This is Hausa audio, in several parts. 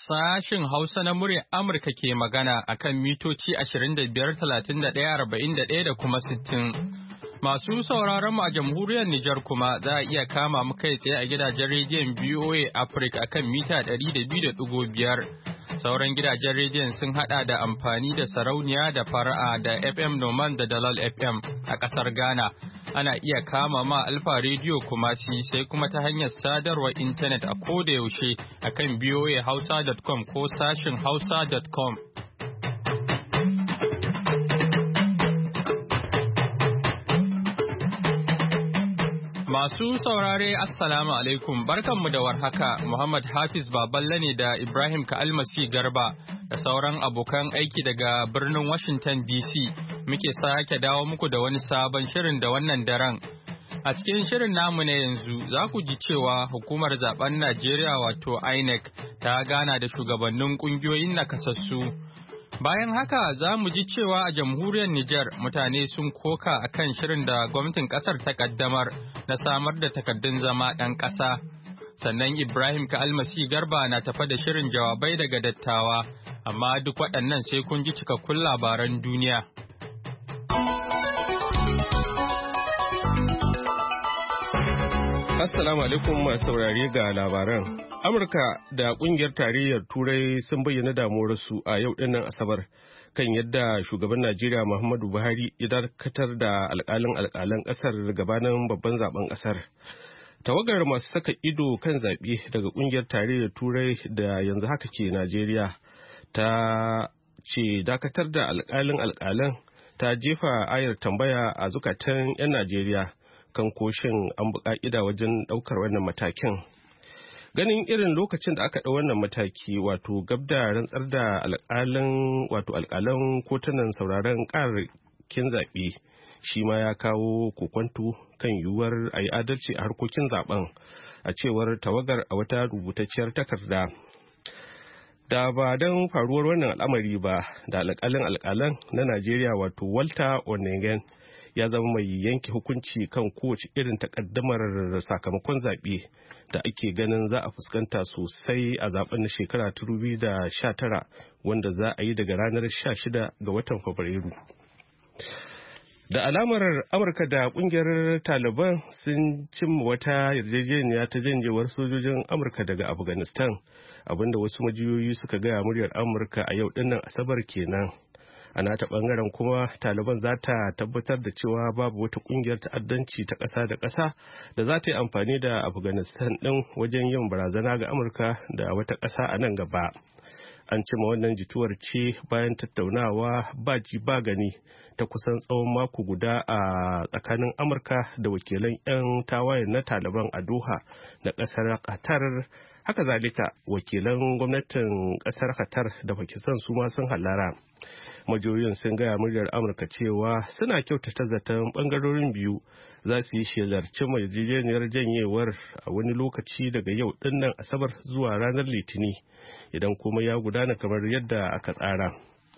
Sashin Hausa na muryar Amurka ke magana a kan mitoci 25,31,41 da kuma 60. Masu sauraron mu a jamhuriyar Nijar kuma za a iya kama mu kai tsaye a gidajen rediyon BOA Africa a kan mita 200.5. Sauran gidajen rediyon sun hada da amfani da sarauniya da fara'a da FM Noman da Dalal FM a ƙasar Ghana. Ana iya kama ma Alfa Radio Kumasi sai kuma ta hanyar sadarwar intanet a koda yaushe a kan boahausa.com ko sashin hausa.com. Masu saurare Assalamu alaikum barkanmu da warhaka Muhammad Hafiz Baballe ne da Ibrahim Ka'almasi Garba da sauran abokan aiki daga birnin Washington DC muke sake dawo muku da wani sabon shirin da wannan daren. A cikin shirin namu na yanzu za ku ji cewa hukumar zaben Najeriya wato INEC ta gana da shugabannin kungiyoyin nakasassu. Bayan haka za mu ji cewa a jamhuriyar Nijar mutane sun koka a kan shirin da gwamnatin kasar ta kaddamar na samar da takardun zama ɗan ƙasa. Sannan Ibrahim Ka'almasi Garba na tafa da shirin jawabai daga dattawa, amma duk waɗannan sai kun ji cikakkun labaran duniya. Assalamu alaikum masu saurare ga labaran. Amurka da kungiyar tarayyar Turai sun bayyana damuwarsu a yau dinnan Asabar kan yadda shugaban Najeriya Muhammadu Buhari ya dakatar da alƙalan ƙasar gabanin babban zaben ƙasar. Tawagar masu saka ido kan zaɓe daga kungiyar tarayyar Turai da yanzu haka ke Najeriya ta ce dakatar da alƙalan ta jefa ayar tambaya a zukatan 'yan Najeriya kan koshin an bi ƙa'ida wajen ɗaukar wannan matakin. Ganin irin lokacin da aka ɗau wannan mataki wato gab da rantsar da alƙalan kotunan sauraron ƙararrakin zaɓe shi ma ya kawo kokwanto kan yiwuwar a yi adalci a harkokin zaɓen a cewar tawagar a wata rubutacciyar takarda. Da ba don faruwar wannan al'amari ba da alƙalan na Najeriya wato Walter Onnoghen ya zama mai yanke hukunci kan kowace irin takaddamar sakamakon zaɓe da ake ganin za a fuskanta sosai a zaben na shekara 2019 wanda za a yi daga ranar 16 ga watan Fabrairu. Da alamar Amurka da kungiyar Taliban sun cimma wata yarjejeniya ta janjewar sojojin Amurka daga Afghanistan, abinda wasu majiyoyi suka gaya muryar Amurka a yau dinnan Asabar kenan. A nata bangaren kuma Taliban za ta tabbatar da cewa babu wata kungiyar ta'addanci ta ƙasa da ƙasa da za ta yi amfani da Afghanistan ɗin wajen yin barazana ga Amurka da wata ƙasa a nan gaba. An cima wannan jituwar ce bayan tattaunawa ba ji ba gani ta kusan tsawon mako guda a tsakanin Amurka da wakilan 'yan tawayen na Taliban a Doha na ƙasar Qatar. Haka zalika wakilan gwamnatin ƙasar Qatar da Pakistan su ma sun hallara. Majiyoyin sun gaya muryar Amurka cewa suna kyautata zaton bangarorin biyu za su yi shelar cimma yarjejeniyar janyewar a wani lokaci daga yau dinnan Asabar zuwa ranar Litini idan kuma ya gudana kamar yadda aka tsara.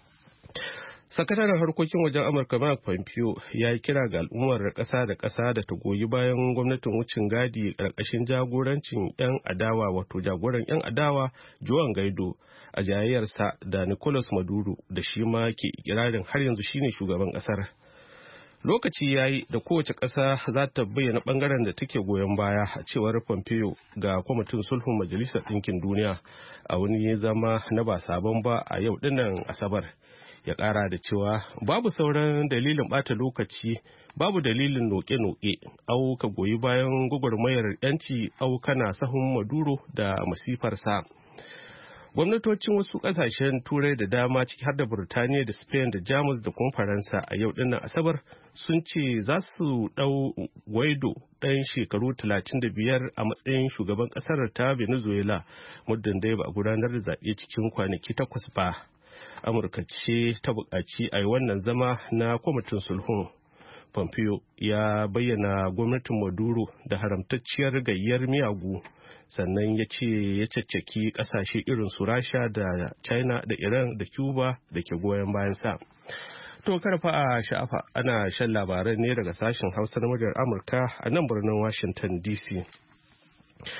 Sakataren harkokin wajen Amurka Mike Pompeo ya yi kira ga al'ummar ƙasa da ƙasa da ta goyi bayan gwamnatin wucin gadi ƙarƙashin jagorancin 'yan adawa wato jagoran 'yan adawa Juan Guaido a jayayyarsa da Nicolas Maduro da shi ma ke ikirarin har yanzu shine shugaban ƙasar. Lokaci ya yi da kowace ƙasa za ta bayyana ɓangaren da take goyon baya a cewar Pompeo ga kwamitin sulhun Majalisar Ɗinkin Duniya a wani zama na ba sabon ba a yau dinnan Asabar. Ya ƙara da cewa babu sauran dalilin ɓata lokaci, babu dalilin noƙe-noƙe, au ka goyi bayan gwagwarmayar 'yanci au kana sahun Maduro da masifarsa. Gwamnatocin wasu ƙasashen Turai da dama ciki har da Burtaniya da Spain da Jamus da kuma Faransa a yau dinnan Asabar sun ce za su ɗau Guaido ɗan shekaru 35 a matsayin shugaban ƙasar ta Venezuela muddin dai ba a gudanar da zaɓe cikin kwanaki 8 ba. Amurka ce ta buƙaci a yi wannan zama na kwamitin sulhun. Pompeo ya bayyana gwamnatin Maduro da haramtacciyar gayyar miyagu, sannan ya ce ya caccaki ƙasashe irin su Rasha da China da Iran da Cuba da ke goyon bayan sa. To karfa a sha'afa ana shan labaran ne daga sashen Hausa na muryar Amurka a nan birnin Washington DC.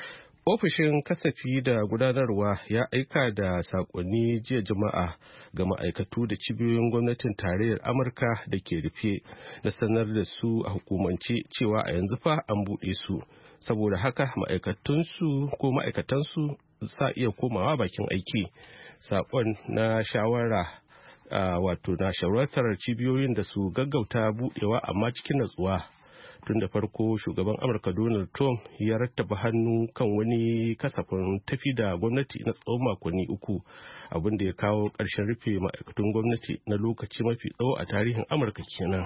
Ofishin kasafi da gudanarwa ya aika da sakonni jiya Juma'a ga ma'aikatu da cibiyoyin gwamnatin tarayyar Amurka da ke rufe na sanar da su a hukumance cewa a yanzu fa an buɗe su. Saboda haka ma'aikatansu sa iya komawa bakin aiki. Sakon na shawara na shawartar cibiyoyin da su gaggauta buɗewa amma cikin natsuwa. Tun da farko shugaban Amurka Donald Trump ya rattaba hannu kan wani kasafin tafi da gwamnati na tsawon makonni 3, abinda ya kawo ƙarshen rufe ma'aikatun gwamnati na lokaci mafi tsawo a tarihin Amurka kenan.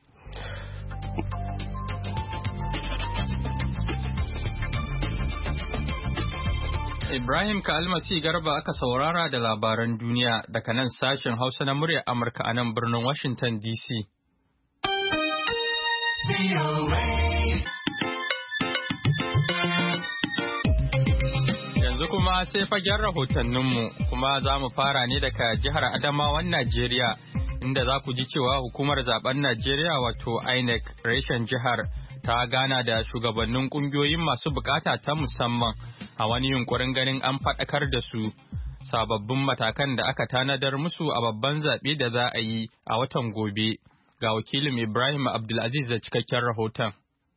Ibrahim Kalmasi Garba aka saurara da labaran duniya daga nan sashen Hausa na muryar Amurka a nan birnin Washington DC. Yanzu kuma sai fagen rahotanninmu kuma za mu fara ne daga jihar Adamawan Najeriya inda za ku ji cewa hukumar zaben Najeriya wato INEC reshen jihar ta gana da shugabannin kungiyoyin masu bukata ta musamman a wani yunkurin ganin an faɗakar da su sababbin matakan da aka tanadar musu a babban zaɓe da za a yi a watan gobe. Ga wakilin Ibrahim Abdulaziz da cikakken rahoton.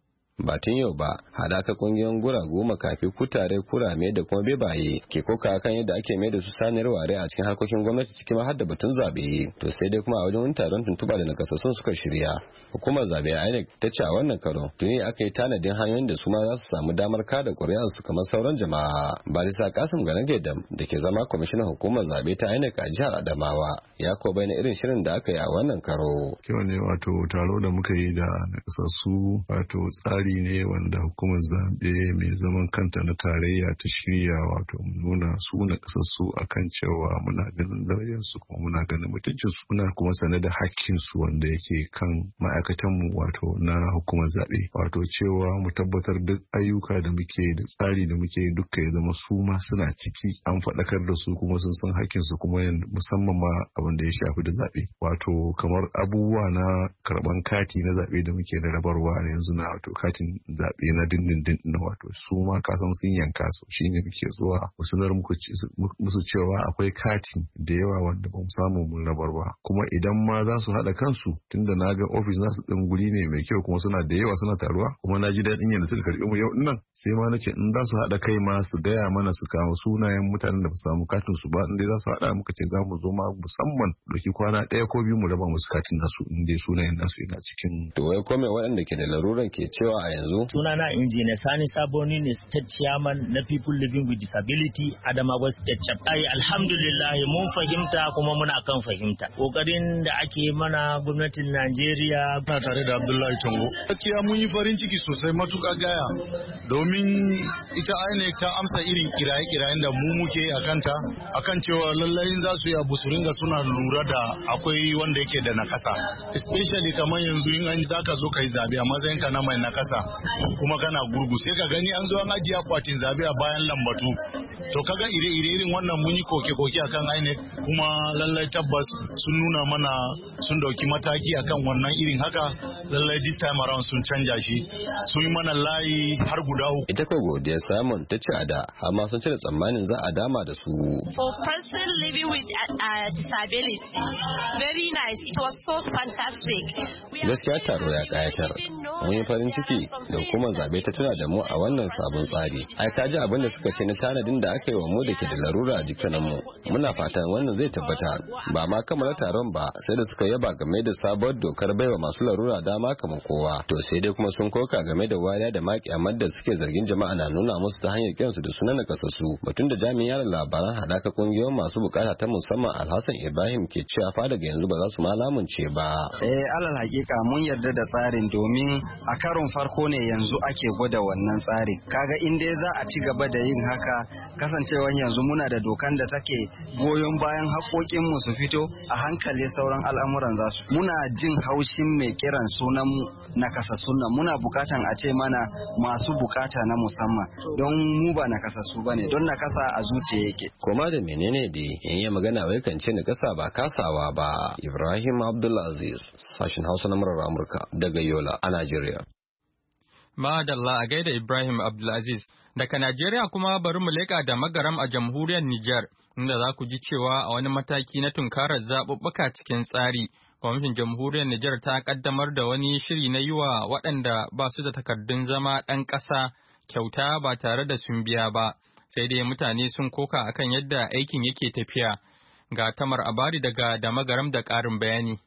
Ba tun yau ba, hadaka kungiyoyin guragu makafi kutare kurame da kuma bebaye ke koka kan yadda ake mai da su saniyar ware a cikin harkokin gwamnati cikin har da batun zabe. To sai dai kuma a wajen wani taron tuntuba da nakasassun suka shirya. Hukumar zabe INEC ta ce a wannan karo tuni aka yi tanadin hanyoyin da su ma za su samu damar kada ƙuri'ar su kamar sauran jama'a. Barisa Kasim Ganagedam da ke zama kwamishinan hukumar zabe ta INEC a jihar Adamawa ya ko bayyana irin shirin da aka yi a wannan karo. Kyau ne wato taro da muka yi da nakasassu wato tsari ne wanda hukumar zaɓe mai zaman kanta na tarayya ta shirya wato nuna su na kasassu akan cewa muna ganin darajarsu kuma muna ganin mutuncinsu muna kuma sane da hakkinsu wanda yake kan ma'aikatanmu wato na hukumar zaɓe wato cewa mu tabbatar duk ayyuka da muke da tsari da muke duka ya zama su ma suna ciki an faɗakar da su kuma sun san hakkinsu kuma musamman ma abin da ya shafi da zaɓe wato kamar abubuwa na karɓan kati na zaɓe da muke da rabarwa yanzu na wato kati zaɓe na dindindin na wato su ma kasan sun yanka su shine muke zuwa mu sanar musu cewa akwai kati da yawa wanda ba mu samu mun rabar ba kuma idan ma za su haɗa kansu tunda na ga ofis nasu ɗin guri ne mai kyau kuma suna da yawa suna taruwa kuma na ji daɗin yadda suka karɓi mu yau nan sai ma nace in za su haɗa kai ma su gaya mana su kawo sunayen mutanen da ba su samu katin su ba in dai za su haɗa muka ce za mu zo ma musamman ɗauki kwana ɗaya ko biyu mu raba musu katin nasu in dai sunayen nasu yana cikin. To wai kome waɗanda ke da laruran ke cewa a yanzu? Sunana Injiniya Sani Saboni ne State Chairman na People Living with Disability Adamawa State Chapter. Alhamdulillah mun fahimta kuma muna kan fahimta. Kokarin da ake mana gwamnatin Najeriya. Na tare da Abdullahi Tango. Gaskiya mun yi farin ciki sosai matuƙa gaya domin ita INEC ta amsa irin kiraye-kirayen da mu muke a kanta akan cewa lallai za su yi abu su ringa suna lura da akwai wanda yake da nakasa. Especially kamar yanzu in an zaka zo ka yi zabe a matsayinka na mai nakasa kuma kana gurgu sai ka gani an zo an ajiye akwatin zabe a bayan lambatu to kaga irin wannan mun yi koke-koke akan INEC kuma lallai tabbas sun nuna mana sun dauki mataki akan wannan irin haka lallai this time around sun canja shi sun yi mana layi har guda uku. Ita ko Godiya Simon ta ce a da amma sun cire tsammanin za a dama da su. For person living with disability very nice, it was so fantastic. Gaskiya taro ya kayatar mun yi farin ciki da hukumar zabe ta tuna da mu a wannan sabon tsari. Ai ka ji abin da suka ce na tanadin da aka yi wa mu da ke da larura a jikanin mu. Muna fatan wannan zai tabbata ba ma kammala taron ba sai da suka yaba game da sabuwar dokar baiwa masu larura dama kamar kowa. To sai dai kuma sun koka game da wariya da makiyamar da suke zargin jama'a na nuna musu ta hanyar kiransu da sunan nakasassu. Batun da jami'in yada labaran hadaka kungiyoyin masu bukata ta musamman Alhassan Ibrahim ke cewa fa daga yanzu ba za su ma lamunce ba. Alal hakika mun yarda da tsarin domin a karon farko ne yanzu ake gwada wannan tsarin. Kaga in dai za a ci gaba da yin haka kasancewa yanzu muna da dokan da take goyon bayan haƙoƙin mu su fito a hankali sauran al'amuran za su. Muna jin haushin mai kiran sunan nakasassun nan muna bukatan a ce mana masu bukata na musamman don mu ba nakasassu bane don nakasa a zuciya yake. Koma da menene dai in yi magana wai kan ce nakasa ba kasawa ba. Ibrahim Abdulaziz sashin Hausa na murar Amurka daga Yola a Najeriya. Madalla a gaida Ibrahim Abdulaziz. Daga Najeriya kuma bari mu leƙa da magaram a jamhuriyar Nijar, inda za ku ji cewa a wani mataki na tunkarar zaɓuɓɓuka cikin tsari, gwamnatin jamhuriyar Nijar ta ƙaddamar da wani shiri na yi wa waɗanda ba su da takardun zama ɗan ƙasa kyauta ba tare da sun biya ba. Sai dai mutane sun koka akan yadda aikin yake tafiya. Ga Tamar Abari daga da magaram da ƙarin bayani.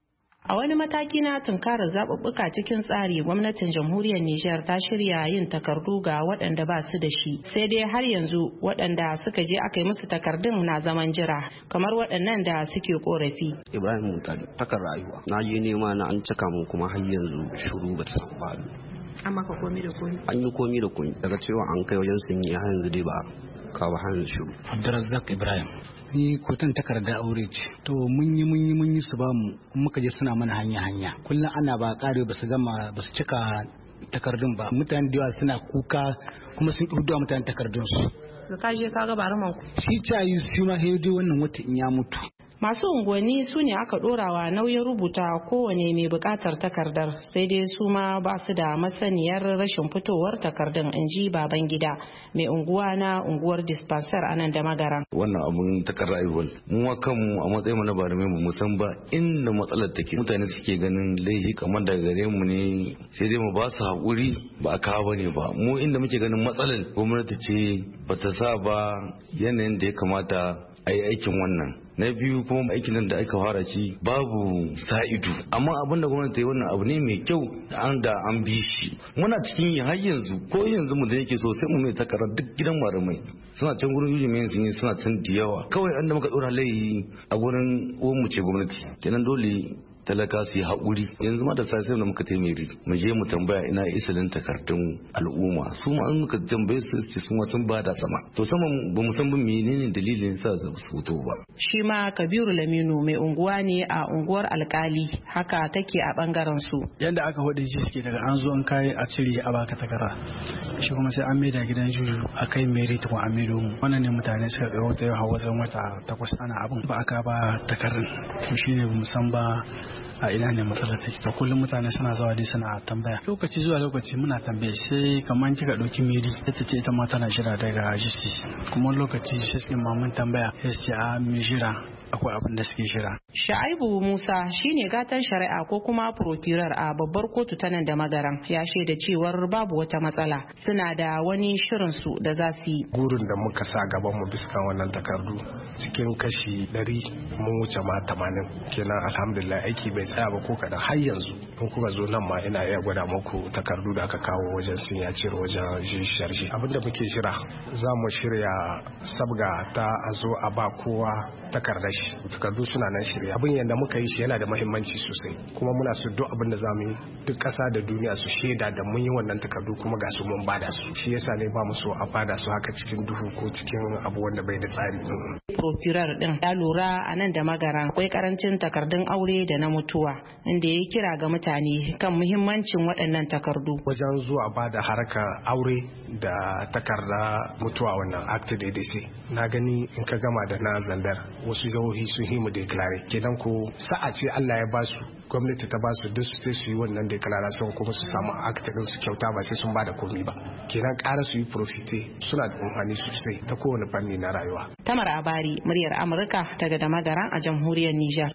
A wani mataki na tunkarar zaɓuɓɓuka cikin tsari, gwamnatin jamhuriyar Nijar ta shirya yin takardu ga waɗanda ba su da shi. Sai dai har yanzu waɗanda suka je aka yi musu takardun na zaman jira, kamar waɗannan da suke korafi. Ibrahim Mutali, takar rayuwa. Na je nema na an cika mun kuma har yanzu shuru ba ta samu ba. An maka komi da komi? An yi komi da komi. Daga cewa an kai wajen sun yi har yanzu dai ba ka ba har yanzu shuru. Abdulrazak Ibrahim. Ni kotan takarda aure ce, to mun yi su ba mu muka je suna mana hanya kullum ana ba kare ba su cika takardun ba. Mutane da yawa suna kuka kuma sun hudu mutane takardun su. Da ka je ka ga baraman ku shi cayi su ma sai dai wannan wata in ya mutu. Masu unguwanni su ne aka ɗorawa nauyin rubuta kowane mai buƙatar takardar, sai dai su ma ba su da masaniyar rashin fitowar takardun, in ji baban gida mai unguwa na unguwar dispensar a nan da magaran. Wannan abun takardar rayuwar mu kanmu a matsayin na barame mu san ba inda matsalar take. Mutane suke ganin laifi kamar daga gare mu ne, sai dai mu ba su haƙuri ba a kawo bane ba. Mu inda muke ganin matsalar gwamnati ce bata sa ba yanayin da ya kamata a yi aikin wannan. Na biyu kuma aikin nan da aka fara shi babu sa'idu, amma abin da gwamnati ta yi wannan abu ne mai kyau da an bi shi. Muna cikin yi har yanzu ko yanzu mu da yake so sai mu mai takarar duk gidan malamai suna can gurin yuji mai sun yi suna can da yawa. Kawai an da muka dora laifi a gurin uwan mu ce gwamnati, kenan dole talaka su yi haƙuri. Yanzu ma da sai da muka taimiri mu je mu tambaya ina isalin takardun al'umma, su ma an muka tambaye su ce su ma sun bada sama, to sama ba mu san ba menene dalilin sa su fito ba. Shi ma Kabiru Laminu mai unguwa ne a unguwar Alkali, haka take a bangaren su. Yanda aka hode shi suke daga an zo an kai a cire a baka takarda, shi kuma sai an maida gidan juju a kai mai rita ko a maido mu. Wannan ne mutane suka ga wata yau wajen wata 8 ana abin ba aka ba takardun, to shine bamu san ba a ina ne matsalar take. To kullum mutane suna zuwa dai suna tambaya, lokaci zuwa lokaci muna tambaye, sai kamar kika dauki meri ita ce ita ma tana jira daga justice, kuma lokaci sai mun tambaya sai ce a mi jira akwai abin da suke jira. Shaibu Musa shine gatan shari'a ko kuma procurer a babbar kotu ta nan da magaran, ya shaida cewar babu wata matsala, suna da wani shirin su da za su yi. Gurin da muka sa gaban mu bisa wannan takardu cikin kashi 100 mun wuce ma 80, kenan alhamdulillah aiki bai tsaya ba ko kadan. Har yanzu in kuka zo nan ma ina iya gwada muku takardu da aka kawo wajen signature wajen sharshi. Abinda muke jira za mu shirya sabga ta a zo a ba kowa takardar shi. Takardu suna nan shirya. Abin yadda muka yi shi yana da muhimmanci sosai, kuma muna so duk abin da zamu yi duk ƙasa da duniya su shaida da mun yi wannan takardu kuma ga su mun bada su. Shi yasa ne ba mu so a bada su haka cikin duhu ko cikin abu wanda bai da tsari. Procurer din ya lura a nan da magaran akwai karancin takardun aure da na mutuwa, inda ya kira ga mutane kan muhimmancin waɗannan takardu. Wajen zuwa bada haraka aure da takarda mutuwa wannan act da na gani in ka gama da na zandar wasu jihohi sun yi mu declare, kenan ko sa'a ce Allah ya basu, gwamnati ta basu duk sai su yi wannan declaration kuma su samu act din su kyauta ba sai sun bada komai ba, kenan ƙara su yi profite suna da amfani sosai ta kowane fanni na rayuwa. Tamar Abari, muryar Amurka daga Damagaran a jamhuriyar Nijar.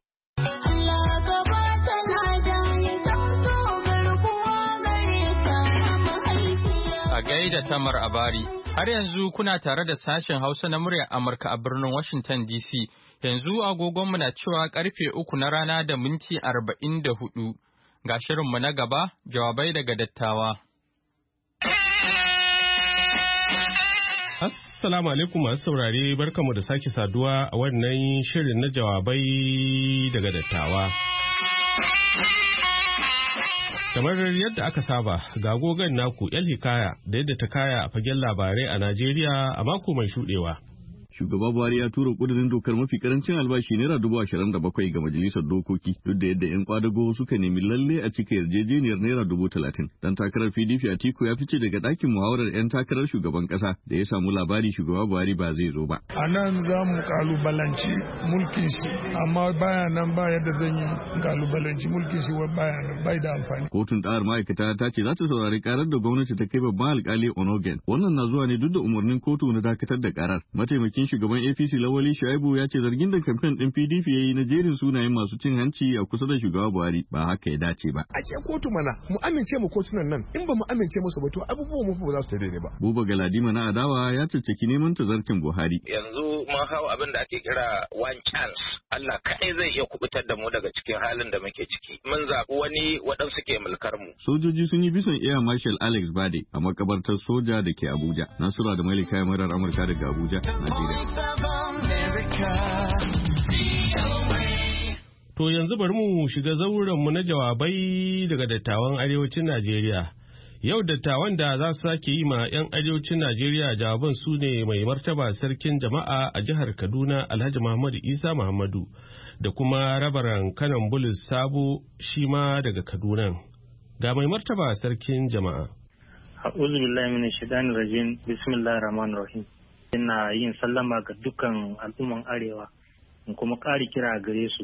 A gaida Tamar Abari, har yanzu kuna tare da sashen Hausa na muryar Amurka a birnin Washington DC. Yanzu agogonmu na cewa karfe 3 na rana da minti 44. Ga shirinmu na gaba, jawabai daga dattawa. Assalamu alaikum masu saurare, barkamu da sake saduwa a wannan shirin na jawabai daga dattawa. Kamar yadda aka saba, ga gogon naku El Hikaya da yadda ta kaya a fagen labarai a Najeriya a mako mai shudewa. Shugaba Buhari ya tura kudirin dokar mafi karancin albashi naira 27,000 ga majalisar dokoki duk da yadda 'yan kwadago suka nemi lalle a cika yarjejeniyar naira 30,000. Dan takarar PDP Atiku ya fice daga ɗakin muhawarar 'yan takarar shugaban ƙasa da ya samu labari shugaba Buhari ba zai zo ba. A nan za mu kalubalanci mulkin shi, amma baya nan ba yadda zan yi kalubalanci mulkin shi baya nan bai da amfani. Kotun ɗa'ar ma'aikata ta ce za ta saurari karar da gwamnati ta kai babban alkali Onogen. Wannan na zuwa ne duk da umarnin kotu na dakatar da karar. Mataimakin shugaban APC Lawali Shuaibu ya ce zargin da kamfen ɗin PDP ya yi na jerin sunayen masu cin hanci a kusa da shugaba Buhari ba haka ya dace ba. A ce kotu mana mu amince mu kotunan nan, in ba mu amince musu ba to abubuwan mu ba za su daidai ba. Buba Galadima na adawa ya caccaki neman tazarcin Buhari. Yanzu mun hau abin da ake kira one chance. Allah kai zai iya kubutar da mu daga cikin halin da muke ciki. Mun zaɓi wani waɗansu ke mulkar mu. Sojoji sun yi bisan Air Marshal Alex Bade a makabartar soja da ke Abuja. Nasura da Malika ya murar Amurka daga Abuja, Najeriya. To yanzu bari mu shiga zaurenmu na jawabai daga dattawan arewacin Najeriya. Yau dattawan da za su sake yi ma 'yan arewacin Najeriya jawaban su ne mai martaba sarkin jama'a a jihar Kaduna Alhaji Muhammadu Isa Muhammadu da kuma rabaran Kanan Bulus Sabo shi ma daga Kaduna. Ga mai martaba sarkin jama'a. A'udhu billahi minash shaitanir rajim. Bismillahir rahmanir rahim. Ina yin sallama ga dukkan al'umman arewa in kuma ƙari kira gare su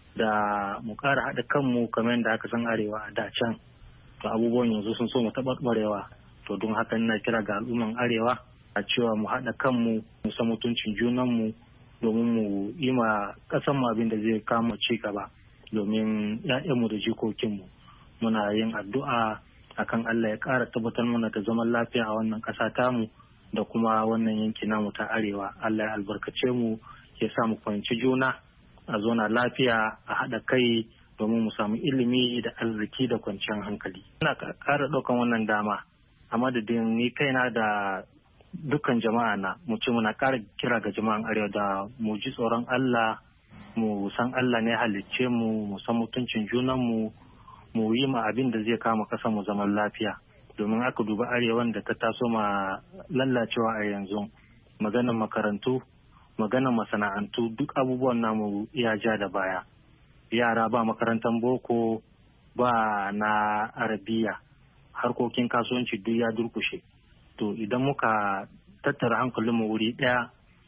da mu ƙara haɗa kanmu kamar yadda aka san arewa a da can. To abubuwan yanzu sun so mu taɓarɓarewa. To don haka ina kira ga al'umman arewa a cewa mu haɗa kanmu mu san mutuncin junanmu domin mu yi ma ƙasanmu abin da zai kama ci gaba domin 'ya'yanmu da jikokinmu. Muna yin addu'a akan Allah ya ƙara tabbatar mana da zaman lafiya a wannan ƙasa tamu da kuma wannan yanki namu ta arewa. Allah ya albarkace mu ya sa mu fahimci juna a zona lafiya a haɗa kai domin mu samu ilimi da arziki da kwanciyar hankali. Ina ƙara ɗaukan wannan dama a madadin ni kaina da dukkan jama'a na mu ce muna ƙara kira ga jama'an arewa da mu ji tsoron Allah, mu san Allah ne halicce mu san mutuncin junanmu, mu yi ma abin da zai kama ƙasar mu zaman lafiya. Domin aka duba arewan da ta taso ma lallacewa a yanzu, maganar makarantu, maganar masana'antu, duk abubuwan namu iya ja da baya. Yara ba makarantar boko, ba na arabiya, harkokin kasuwanci duk ya durkushe. To idan muka tattara hankalinmu wuri ɗaya,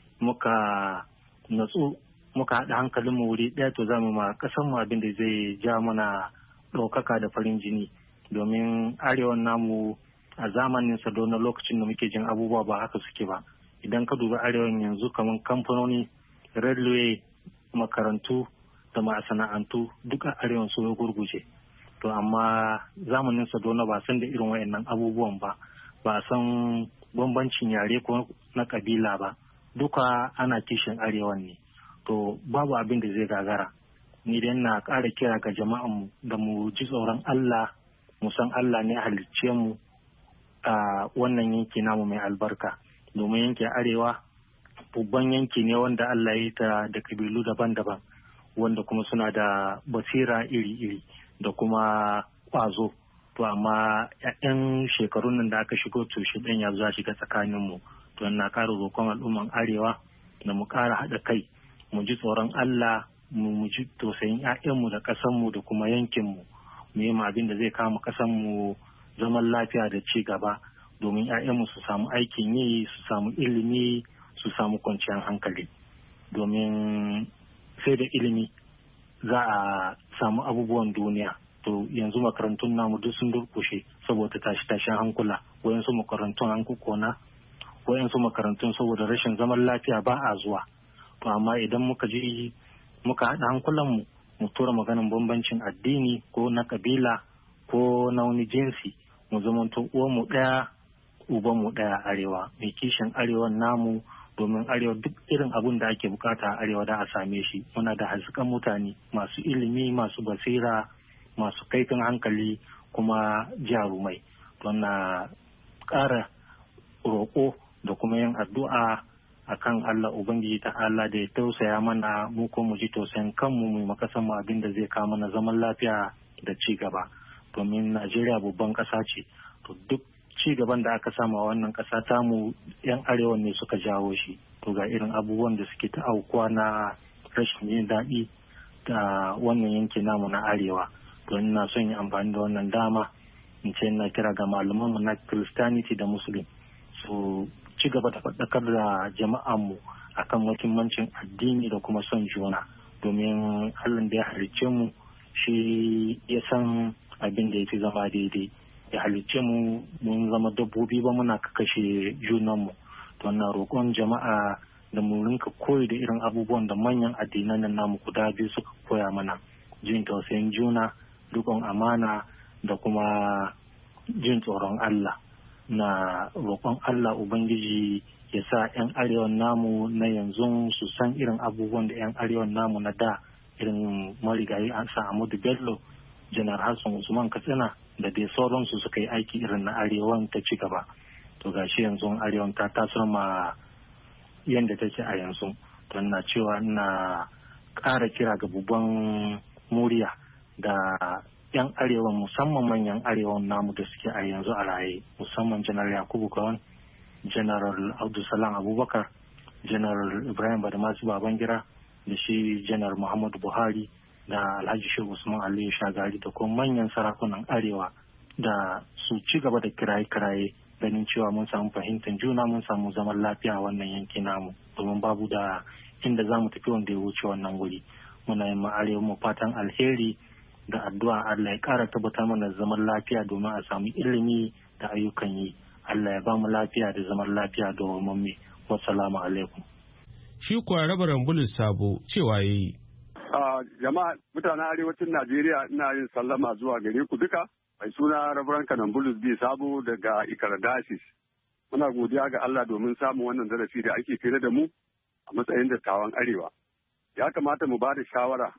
muka natsu, muka haɗa hankalinmu wuri ɗaya, to za mu ma ƙasarmu abin da zai ja mana ɗaukaka da farin jini. Domin arewan namu a zamanin sa na lokacin da muke jin abubuwa ba haka suke ba. Idan ka duba arewan yanzu kamar kamfanoni, railway, makarantu da masana'antu duka arewan su ya gurguje. To amma zamanin sa na ba san da irin wayannan abubuwan ba, ba san bambancin yare ko na kabila ba, duka ana kishin arewan ne. To babu abin da zai gagara. Ni dai na ƙara kira ga jama'anmu da mu ji tsoron Allah, mu san Allah ne halicce mu a wannan yanki namu mai albarka. Domin yankin arewa babban yanki ne wanda Allah ya yi ta da kabilu daban-daban, wanda kuma suna da basira iri-iri da kuma ƙwazo. To amma 'yan shekarun nan da aka shigo tushe ɗan ya zuwa shiga tsakaninmu. To na ƙara roƙon al'umman arewa da mu ƙara haɗa kai, mu ji tsoron Allah, mu ji tausayin 'ya'yanmu da ƙasanmu da kuma yankinmu. Mu yi abin da zai kama ƙasanmu zaman lafiya da ci gaba domin 'ya'yanmu su samu aikin yi, su samu ilimi, su samu kwanciyar hankali. Domin sai da ilimi za a samu abubuwan duniya. To yanzu makarantun namu duk sun durkushe saboda tashin hankula. Wayansu makarantun an kukona, wayansu makarantun saboda rashin zaman lafiya ba a zuwa. To amma idan muka haɗa hankulanmu mu tura maganin bambancin addini ko na kabila ko na wani jinsi, mu zamanto uwanmu ɗaya ubanmu ɗaya arewa, mai kishin arewan namu, domin arewa duk irin abun da ake bukata a arewa da a same shi. Muna da hasken mutane masu ilimi, masu basira, masu kaifin hankali kuma jarumai. Don na ƙara roƙo da kuma yin addu'a akan Allah Ubangiji ta Allah da ya tausaya mana, mu ko mu ji tausayin kanmu mu makasan mu abin da zai kawo mana zaman lafiya da ci gaba. Domin Najeriya babban ƙasa ce, to duk ci gaban da aka sama wannan ƙasa tamu 'yan arewa ne suka jawo shi. To ga irin abubuwan da suke ta aukuwa na rashin jin daɗi da wannan yanki namu na arewa. To ina son yi amfani da wannan dama in ce na kira ga malamanmu na Christianity da Muslim su ci gaba da faɗakar da jama'anmu akan muhimmancin addini da kuma son juna, domin Allah da ya halicce mu shi ya san abin da ya fi zama daidai. Ya halicce mu mun zama dabbobi ba muna kakashe junanmu. To na roƙon jama'a da mu rinka koyi da irin abubuwan da manyan addinan nan namu guda biyu suka koya mana, jin tausayin juna, riƙon amana da kuma jin tsoron Allah. Na roƙon Allah Ubangiji ya sa 'yan arewan namu na yanzu su san irin abubuwan da 'yan arewan namu na da, irin marigayi an sa Ahmadu Bello, Janar Hassan Usman Katsina da dai sauransu suka yi aiki irin na arewan ta ci gaba. To gashi yanzu arewan ta tasar ma yadda take a yanzu. Don na cewa na ƙara kira ga babban murya da 'yan arewan, musamman manyan arewan namu da suke a yanzu a raye, musamman Janar Yakubu Gawan, Janar Abdulsalam Abubakar, Janar Ibrahim Badamasi Babangida da shi Janar Muhammadu Buhari da Alhaji Shehu Usman Aliyu Shagari da kuma manyan sarakunan arewa da su ci gaba da kiraye-kiraye ganin cewa mun samu fahimtar juna, mun samu zaman lafiya a wannan yanki namu, domin babu da inda za mu tafi wanda ya wuce wannan wuri. Muna yin arewa mu fatan alheri da addu'a Allah ya ƙara tabbatar mana zaman lafiya domin a samu ilimi da ayyukan yi. Allah ya ba mu lafiya da zaman lafiya da wamamme. Wassalamu alaikum. Shi kuwa rabaran Bulus Sabo cewa yayi. Jama'a mutanen arewacin Najeriya, ina yin sallama zuwa gare ku duka. Mai suna Rabaran Kanan Bulus B Sabo daga Ikara Dasis. Muna godiya ga Allah domin samun wannan darasi da ake fere da mu a matsayin dattawan arewa. Ya kamata mu ba da shawara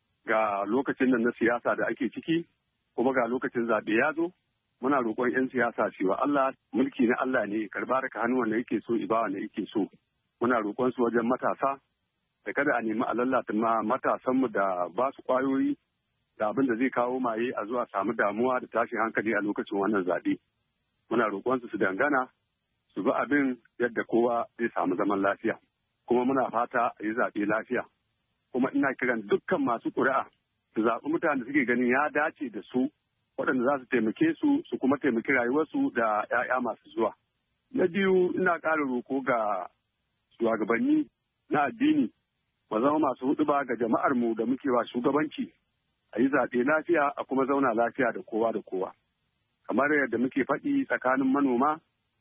ga lokacin nan na siyasa da ake ciki, kuma ga lokacin zaɓe ya zo. Muna roƙon 'yan siyasa cewa Allah, mulki na Allah ne, karba daga hannu wanda yake so, iba wanda yake so. Muna roƙon su wajen matasa da kada a nemi a lalata matasanmu da ba su ƙwayoyi da abin da zai kawo maye a zuwa samu damuwa da tashin hankali a lokacin wannan zaɓe. Muna roƙon su dangana su bi abin yadda kowa zai samu zaman lafiya. Kuma muna fata a yi zaɓe lafiya. Kuma ina kiran dukkan masu ƙuri'a su zaɓi mutanen da suke ganin ya dace da su, waɗanda za su taimake su su kuma taimaki rayuwarsu da 'ya'ya masu zuwa. Na biyu, ina ƙara roƙo ga shugabanni na addini mu zama masu huɗuba ga jama'ar mu da muke wa shugabanci, a yi zaɓe lafiya a kuma zauna lafiya da kowa da kowa. Kamar yadda muke faɗi tsakanin manoma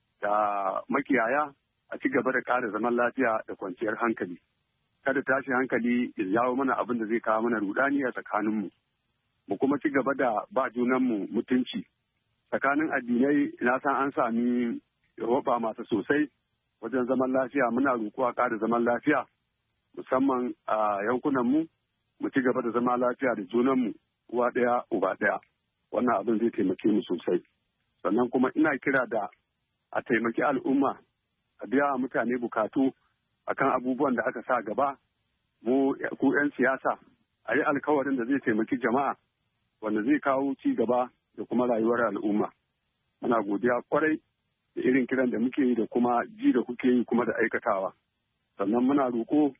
da makiyaya, a ci gaba da ƙara zaman lafiya da kwanciyar hankali. Kada tashin hankali ya jawo mana abin da zai kawo mana rudani a tsakaninmu. Mu kuma ci gaba da ba junanmu mutunci. Tsakanin addinai na san an sami roba masu sosai wajen zaman lafiya. Muna roƙo a ƙara zaman lafiya musamman a yankunanmu. Mu ci gaba da zama lafiya da junanmu, uwa ɗaya uba ɗaya. Wannan abin zai taimake mu sosai. Sannan kuma ina kira da a taimaki al'umma, a biya mutane bukatu akan abubuwan da aka sa gaba. Mu ku 'yan siyasa, a yi alkawarin da zai taimaki jama'a, wanda zai kawo ci gaba da kuma rayuwar al'umma. Muna godiya kwarai da irin kiran da muke yi da kuma ji da kuke yi kuma da aikatawa. Sannan muna roƙo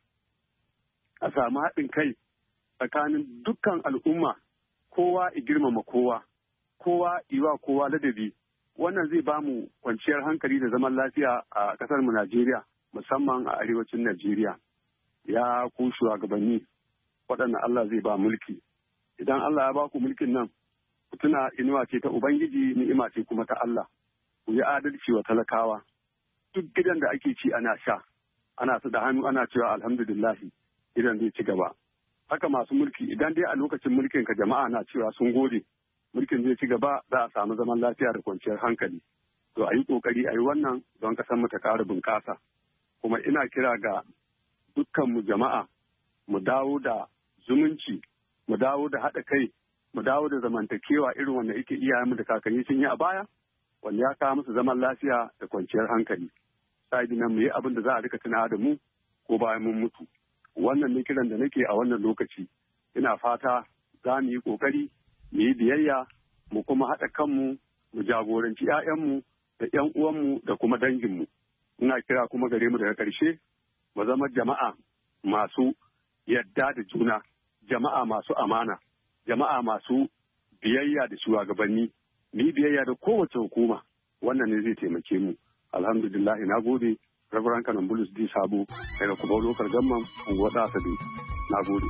a samu haɗin kai tsakanin dukkan al'umma, kowa i girmama kowa, kowa iwa kowa ladabi. Wannan zai ba mu kwanciyar hankali da zaman lafiya a ƙasar mu Najeriya, musamman a arewacin Najeriya. Ya ku shugabanni waɗanda Allah zai ba mulki. Idan Allah ya ba ku mulkin nan, ku tuna inuwa ce ta Ubangiji, ni'ima ce kuma ta Allah. Ku yi adalci wa talakawa. Duk gidan da ake ci ana sha, ana su da hannu ana cewa alhamdulillahi, gidan zai ci gaba. Haka masu mulki, idan dai a lokacin mulkin ka jama'a na cewa sun gode, mulkin zai ci gaba, za a samu zaman lafiya da kwanciyar hankali. To a yi ƙoƙari a yi wannan don ƙasar mu ta ƙara bunƙasa. Kuma ina kira ga dukkanmu jama'a, mu dawo da zumunci, mu dawo da haɗa kai, mu dawo da zamantakewa irin wanda yake iyayenmu da kakanni sun yi a baya, wanda ya kawo musu zaman lafiya da kwanciyar hankali. Sai nan mu yi abin da za a rika tuna da mu ko bayan mun mutu. Wannan ne kiran da nake a wannan lokaci. Ina fata za mu yi ƙoƙari, mu yi biyayya, mu kuma haɗa kanmu, mu jagoranci 'ya'yanmu, da 'yan uwanmu da kuma danginmu. Ina kira kuma gare mu daga ƙarshe mu zama jama'a masu yadda da juna, jama'a masu amana, jama'a masu biyayya da shugabanni, ni biyayya da kowace hukuma. Wannan ne zai taimake mu. Alhamdulillah, na gode. Reverend Kanan Bulus D. Sabo, daga Kubau Lokal Gamman, Unguwa da Asabe. Na gode.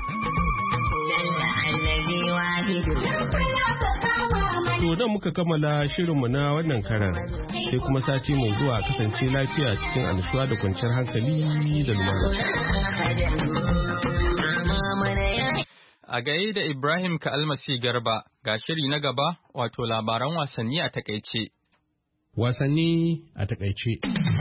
To nan muka kammala shirinmu na wannan karan, sai kuma sati mai zuwa kasance lafiya cikin annashuwa da kwanciyar hankali da lumana. A gai da Ibrahim Ka'almasi Garba, ga shiri na gaba, wato labaran wasanni a takaice. Wasanni a takaice.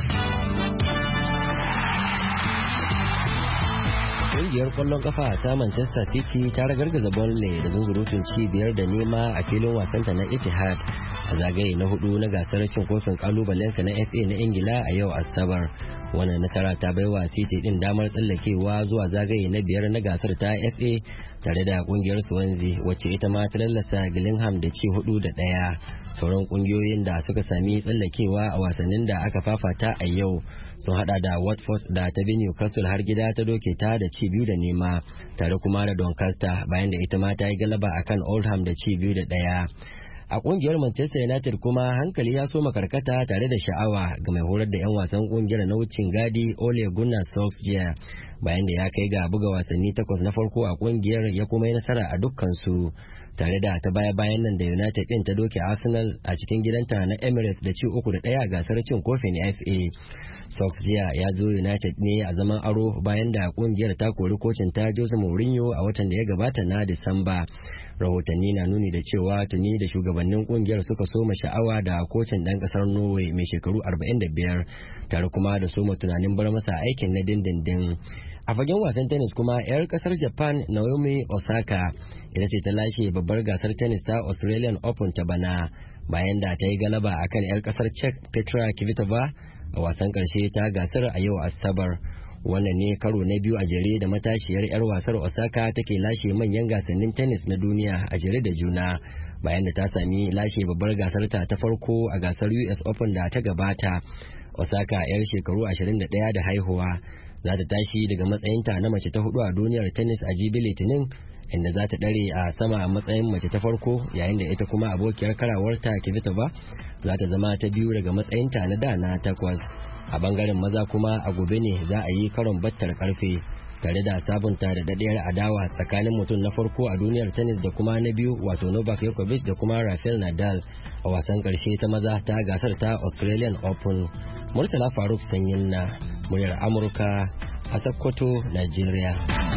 Ƙungiyar ƙwallon ƙafa ta Manchester City ta ragargaza Burnley da zunzurutun ci 5-0 a filin wasanta na Etihad a zagaye na 4 na gasar cin kofin kalubalensa na FA na Ingila a yau Asabar. Wannan nasara ta baiwa City din damar tsallakewa zuwa zagaye na 5 na gasar ta FA tare da ƙungiyar Swansea wacce ita ma ta lallasa Gillingham da ci 4-1. Sauran ƙungiyoyin da suka sami tsallakewa a wasannin da aka fafata a yau sun hada da Watford da ta bi Newcastle har gida ta doke ta da ci 2-0 tare kuma da Doncaster bayan da ita ma ta yi galaba akan Oldham da ci 2-1. A kungiyar Manchester United kuma hankali ya soma karkata tare da sha'awa ga mai horar da 'yan wasan kungiyar na wucin gadi Ole Gunnar Solskjaer bayan da ya kai ga buga wasanni 8 na farko a kungiyar ya kuma yi nasara a dukkansu tare da ta baya-bayan nan da United din ta doke Arsenal a cikin gidanta na Emirates da ci 3-1 a gasar cin kofin FA. Solskjaer ya zo United ne a zaman aro bayan da kungiyar ta kori kocin ta Jose Mourinho a watan da ya gabata na Disamba. Rahotanni na nuni da cewa tuni da shugabannin kungiyar suka soma sha'awa da kocin ɗan ƙasar Norway mai shekaru 45 tare kuma da soma tunanin bar masa aikin na dindindin. A fagen wasan tennis kuma 'yar kasar Japan Naomi Osaka ita ce ta lashe babbar gasar tennis ta Australian Open ta bana bayan da ta yi galaba akan 'yar kasar Czech Petra Kvitova a wasan karshe ta gasar a yau Asabar. Wannan ne karo na biyu a jere da matashiyar 'yar wasar Osaka take lashe manyan gasannin tennis na duniya a jere da juna bayan da ta sami lashe babbar gasar ta farko a gasar US Open da ta gabata. Osaka 'yar shekaru 21 da haihuwa za ta tashi daga matsayinta na mace ta 4 a duniyar tennis a jibi Litinin inda za ta dare a sama a matsayin mace ta farko yayin da ita kuma abokiyar karawarta Kvitova za ta zama ta biyu daga matsayinta na da na 8. A bangaren maza kuma a gobe ne za a yi karon battar karfe tare da sabunta da dadiyar adawa tsakanin mutum na farko a duniyar tennis da kuma na biyu wato Novak Djokovic da kuma Rafael Nadal a wasan karshe ta maza ta gasar ta Australian Open. Murtala Faruk Sanyin na muryar Amurka a Sokoto, Nigeria.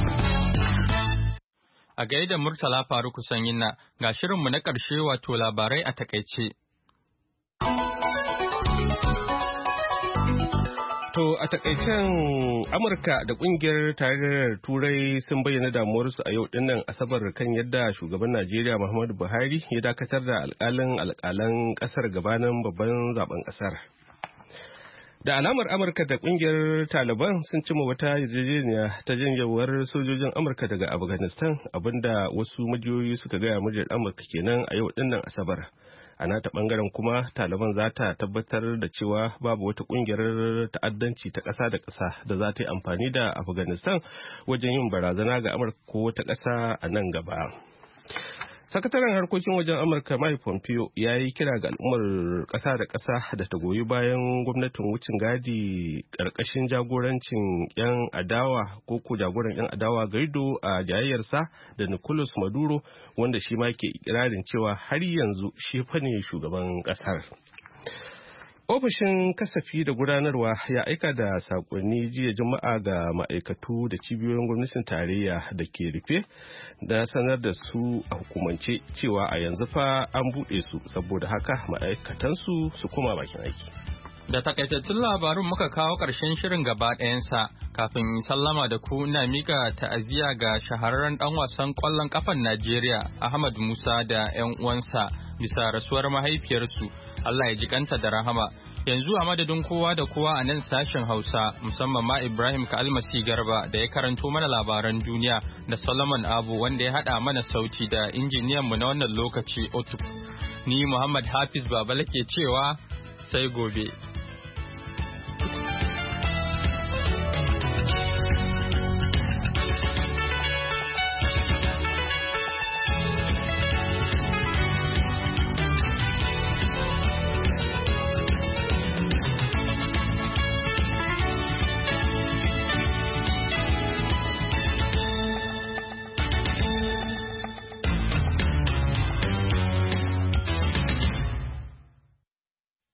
A gaida Murtala Faruk Sanyin na ga shirinmu na ƙarshe wato labarai a takaice. To a takaicen Amurka da kungiyar tarayyar Turai sun bayyana damuwarsu a yau dinnan Asabar kan yadda shugaban Najeriya Muhammadu Buhari ya dakatar da alƙalan ƙasar gabanin babban zaben ƙasar. Da alamar Amurka da kungiyar Taliban sun cima wata yarjejeniya ta janyewar sojojin Amurka daga Afghanistan abinda wasu majiyoyi suka gaya muryar Amurka kenan a yau dinnan Asabar. A nata bangaren kuma Taliban za ta tabbatar da cewa babu wata kungiyar ta'addanci ta ƙasa da ƙasa da za ta yi amfani da Afghanistan wajen yin barazana ga Amurka ko wata ƙasa a nan gaba. Sakataren harkokin wajen Amurka Mike Pompeo ya yi kira ga al'ummar ƙasa da ƙasa da ta goyi bayan gwamnatin wucin gadi ƙarƙashin jagorancin 'yan adawa ko jagoran 'yan adawa Guaido a jayayyarsa da Nicolas Maduro wanda shi ma ke ikirarin cewa har yanzu shi fa ne shugaban ƙasar. Ofishin kasafi da gudanarwa ya aika da sakonni jiya Juma'a ga ma'aikatu da cibiyoyin gwamnatin tarayya da ke rufe da sanar da su a hukumance cewa a yanzu fa an buɗe su saboda haka ma'aikatansu su koma bakin aiki. Da takaitattun labarun muka kawo ƙarshen shirin gaba ɗayansa kafin sallama da ku na mika ta'aziyya ga shahararren ɗan wasan ƙwallon ƙafan Najeriya Ahmad Musa da 'yan uwansa bisa rasuwar mahaifiyarsu. Allah ya ji kanta da rahama. Yanzu a madadin kowa da kowa a nan sashen Hausa musamman ma Ibrahim Ka'almasi Garba da ya karanto mana labaran duniya da Solomon Abu wanda ya haɗa mana sauti da injiniyanmu na wannan lokaci Otuk. Ni Muhammad Hafiz Babala ke cewa sai gobe.